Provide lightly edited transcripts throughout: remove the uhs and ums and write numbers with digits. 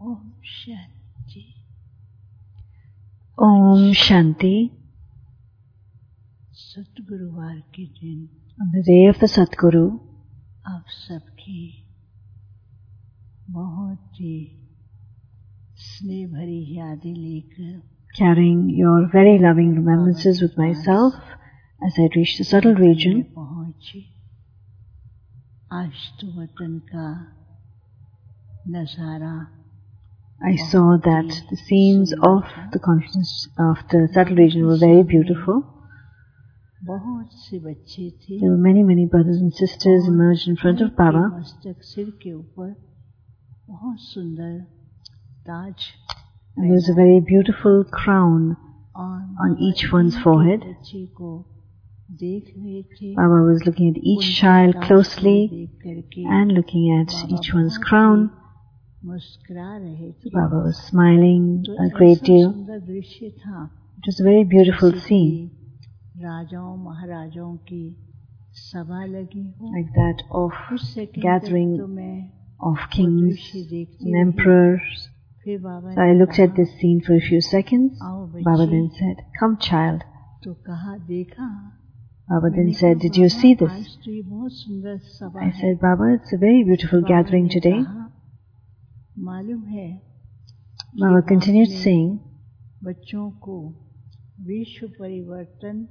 Om Shanti. सतगुरुवार के दिन On the day of the Satguru, आप सबकी बहुत ही स्नेह भरी यादें लेकर carrying your very loving remembrances with myself as I reach the subtle region, पहुंची। आज तो वतन का नजारा I saw that the scenes of the consciousness of the subtle region were very beautiful. बहुत से बच्चे थे। There were many, many brothers and sisters emerged in front of Baba. मस्तक सिर के ऊपर बहुत सुंदर ताज, And there was a very beautiful crown on each one's forehead. बच्चे को देख रहे थे। Baba was looking at each child closely and looking at each one's crown. मुस्कुरा रहे थे। Baba was smiling a great deal. सुंदर दृश्य था। It was a very beautiful scene, राजाओं महाराजाओं की सभा लगी हो, like that of कुछ सेकंड gathering तक तो मैं of kings दृश्य देखती and रही। emperors. फिर बाबा So I ने looked कहा, at this scene for a few seconds. आओ Baba बच्चे, then said, "Come, child." तो कहा देखा। Baba then मैंने said, कहा, "Did you "Baba, see this?" आज तो ये बहुत सुंदर सभा I है। said, "Baba, it's a very beautiful Baba gathering ने today." कहा, मालूम है Baba continued आपने saying, बच्चों को विश्व परिवर्तन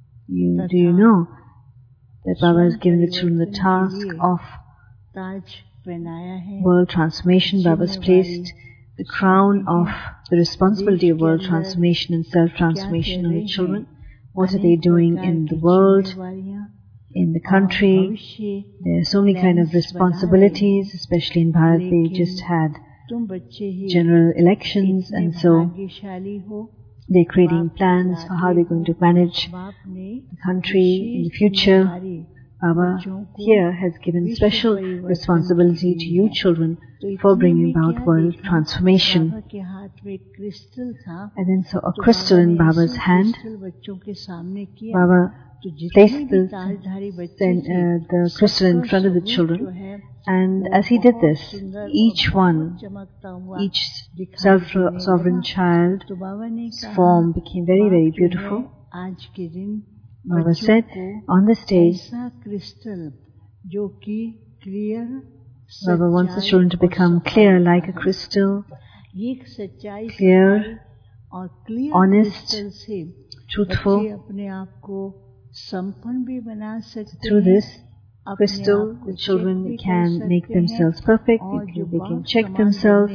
Do you know that Baba has given the children the task of ताज पहनाया है। world transformation? Baba has placed the crown of the responsibility of world transformation and self-transformation on the children. What are they doing in the world, in the country? There are so many kind of responsibilities, especially in Bharat. They just had तुम बच्चे ही general elections, and so भाग्यशाली हो। they're creating plans for how they're going to manage बाप ने the country in the future. Baba here has given special responsibility to you children for bringing about world transformation. बाबा के हाथ में crystal था। And then saw a crystal in Baba's hand. Crystal बच्चों के सामने किया। Baba तो जितने placed भी ताजधारी बच्चे थे, the crystal in front of the children. And as he did this, each one, each self-sovereign child's तो बाबा ने कहा, form became very, very beautiful. आज के दिन Baba said, on this day, ऐसा क्रिस्टल जो कि clear, Baba wants the children to become clear like a crystal, एक सच्चाई, clear, और क्लियर honest, क्रिस्टल से truthful. बच्चे अपने आप को संपन्न भी बना सकते Through हैं। this crystal, the children can make themselves perfect, they can check themselves.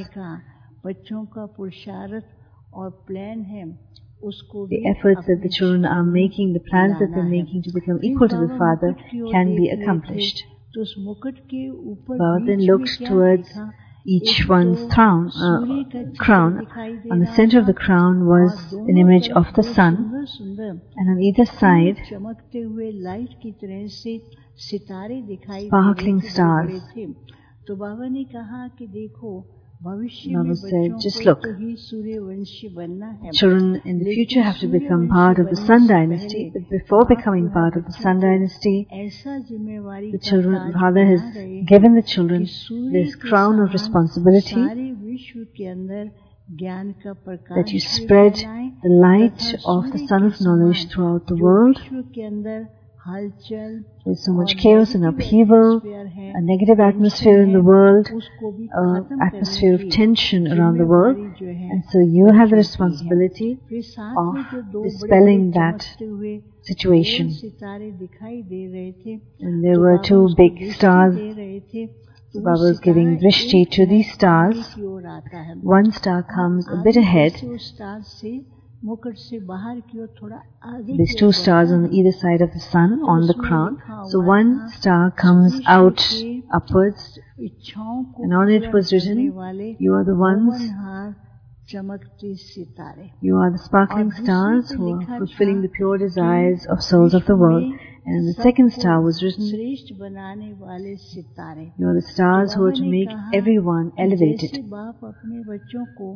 बच्चों का पुरुषार्थ और प्लान है, उसको The efforts that the children are making, the plans that they're making to become equal to the Father can be accomplished. तो उस मुकुट के ऊपर Baba then बीच में looks क्या towards देखा? each एक one's तो crown. सूर्य का चित्र Crown. दिखाई दे On the रहा center of था, the crown was और दोनों an image तरफ of the दो sun, सुंदर सुंदर and on either side, चमकते हुए लाइट की तरह से सितारे दिखाई sparkling दे रहे थे, stars. बड़े थे। तो बाबा ने कहा कि देखो, भविष्य Baba में said, बच्चों just को look. तो ही सूर्यवंशी बनना है। children in the future have to become part of the Sun dynasty, but before becoming part of the Sun dynasty, ऐसा जिम्मेवारी the का children, ताज Father has बना रहे given the children कि सूर्य this के crown of समान responsibility, सारे विश्व के अंदर ज्ञान का प्रकाश that you भी spread फैलाएं, the light तथा of the सूर्य Sun के of knowledge समान throughout the जो world. विश्व के अंदर हलचल, There's so much और chaos and negative upheaval, atmosphere है, a negative tension atmosphere in the है, world, उसको भी an खत्म atmosphere करने of की tension around the world, जिम्मेवारी जो है, and so you have the बच्चों की है। responsibility फिर साथ of में जो दो dispelling बड़े-बड़े that चमकते हुए situation. गोल सितारे दिखाई दे रहे थे, And there तो were बाबा two उसको big दृष्टि stars. दे रहे थे, तो वो Baba was Sitara giving drishti एक to these आगे stars. की ओर आता है। One star comes a आगे bit ahead. से उस स्टार से मुकुट से बाहर की ओर थोड़ा आगे There's की two ओर stars बढ़ता on है। either side of the sun तो on the उसमें crown. लिखा So हुआ one था, star comes विश्व out के upwards, इच्छाओं को and on it पूर्ण was करने written, वाले "You are the ones, भुवनहार चमकते सितारे। you are the sparkling और दूसरे stars पे who are लिखा fulfilling था the pure desires of souls of the विश्व world." में And the second star सबको was written, श्रेष्ठ बनाने वाले सितारे। "You are the stars who are to बाबा ने make कहा everyone कि elevated." जैसे बाप अपने बच्चों को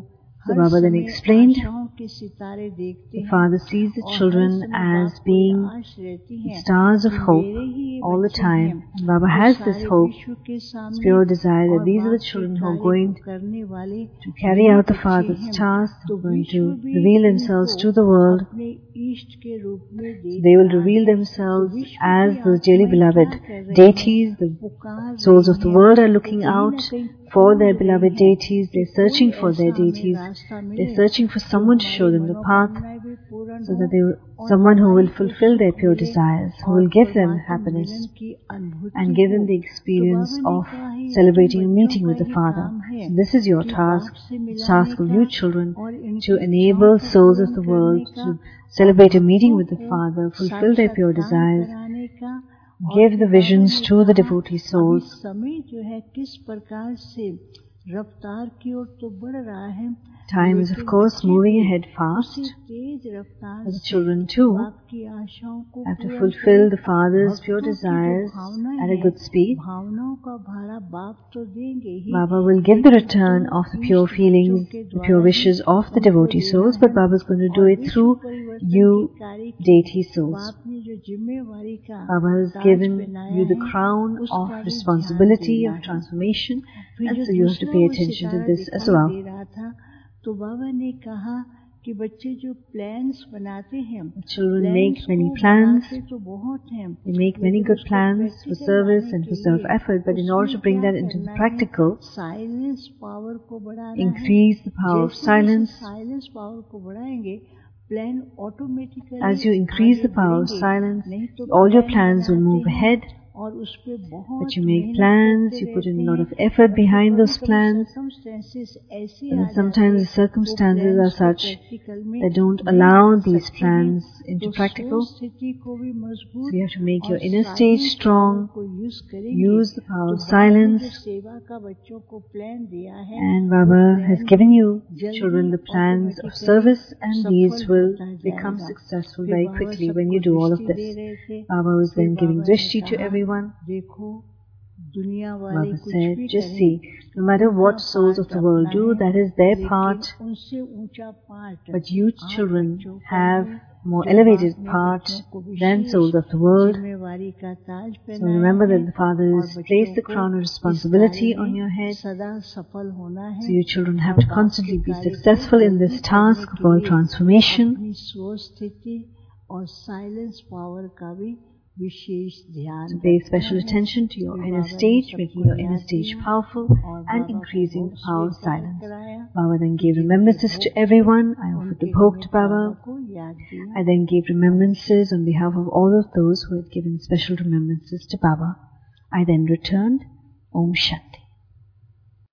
So Baba then explained, आशाओं के सितारे देखते the हैं Father sees the और हर children समय as बाप को being ये आश रहती है stars of कि hope मेरे ही ये all the बच्चे time. हैं And Baba जो has this सारे hope, विश्व के this सामने pure desire that और these are the बाप के children who are कार्य को going करने वाले to carry ये out the बच्चे Father's हैं। task, तो going विश्व to भी reveal themselves इनको to the world. अपने इष्ट के रूप में देख They will रहा reveal है। themselves तो विश्व as की those dearly आत्माएं beloved क्या कर रही deities. हैं? The पुकार souls रही of the हैं। world are वो looking कहीं out ना कहीं for खोज their रही beloved हैं deities. कि They're searching कोई for their ऐसा हमें deities. रास्ता मिले They're searching for जो someone to show हमारी them the path, मनोकामनाएं भी पूर्ण so हो that they, और someone who will हमारी को fulfill their सुख pure मिले desires, who और will give them परमात्म happiness मिलन की अनुभूति and give them हो। the तो experience बाबा ने of कहा है celebrating a तुम meeting बच्चों with का the ही Father. काम है So this is your कि task, बाप से the मिलाने task of का you children, और इनकी to इच्छाओं enable को souls of पूर्ण the करने world का to celebrate a meeting और with the भक्तों Father, को fulfill their pure साक्षात्कार desires, कराने का। और give फिर the बाबा visions ने to the कहा devotee अभी souls. समय जो है किस प्रकार से रफ्तार की ओर तो बढ़ रहा है, Time is of लेकिन course बच्चे moving भी ahead fast, उसी तेज रफ्तार but the से children too बाप की आशाओं को have to पूर्ण fulfill करें। the Father's pure भक्तों की जो desires भावनाएं at a हैं, good speed. भावनाओं का भाड़ा बाप तो देंगे ही, Baba will give the लेकिन return तुम of the pure इष्ट feelings, बच्चों के the pure द्वारा ही wishes of the उनको devotee देना souls, है। but Baba is going to do और it विश्व through परिवर्तन के you कार्य की deity souls. बाप ने जो जिम्मेवारी का Baba has ताज given पहनाया you the है, crown उसका of भी ध्यान responsibility देना of है। transformation, फिर and जो so you have to दूसरा pay वो attention to Sitara this as दिखाई well. दे रहा था, तो बाबा ने कहा कि बच्चे जो प्लान्स बनाते हैं, Children make प्लान्स many को plans. बनाते तो बहुत हैं, They make many लेकिन good उसको plans for प्रैक्टिकल service लाने and के for लिए self-effort, but in order उसमें to bring क्या that into the करना है, practical, साइलेंस पावर को बढ़ाना है। increase the power of जैसे silence. साइलेंस पावर को बढ़ाएंगे, plan automatically As you increase the power of silence, नहीं तो all your plan plans will बनाते move हैं ahead. और उस पे बहुत But you make मेहनत plans, करते you put in रहते a lot हैं, of effort और behind फिर those plans, circumstances ऐसी and आ sometimes the जाती है, circumstances वो are plans को such practical में that don't नहीं allow ला these सकते हैं। plans into तो practical. सोच स्थिति को भी So मजबूत you have to make your और inner stage silence strong, power को use करेंगे। use the power तो of बाबा ने silence, जो सेवा का बच्चों को प्लान दिया है, and वो Baba has plan given you जल्दी children the plans of automatically service, and these सफल will होता become जाएगा। successful फिर very Baba quickly when you सबको do all of दृष्टि दे this. रहे थे। Baba was फिर then giving बाबा ने drishti to कहा, everyone. देखो दुनिया वाले Baba कुछ said, भी just करें, see, no matter उनका what souls of part the world अपना do, है, that is their लेकिन part, उनसे ऊंचा पार्ट but you आप children बच्चों का have है, more जो elevated बाप ने part बच्चों को than wishes souls of the world. जिम्मेवारी का ताज So पहनाया remember है that the Father और has बच्चों placed the को crown of इस responsibility कार्य on में your head. सदा सफल होना So है you children have और to बाप के constantly be कार्य को successful in जल्दी this करने task of के world लिए transformation. अपनी सोच स्थिति और साइलेंस पावर का भी विशेष ध्यान So pay रखना special है। attention to your फिर inner बाबा ने stage, सबको making your inner याद stage दिया powerful और and बाबा को increasing भोग the power of स्वीकार silence. कराया। Baba then gave जिनके remembrances भोग to everyone. I offered उनके the bhog to निमित्त बाबा Baba. को याद दिया। I then gave remembrances on behalf of all of those who had given special remembrances to Baba. I then returned. Om Shanti.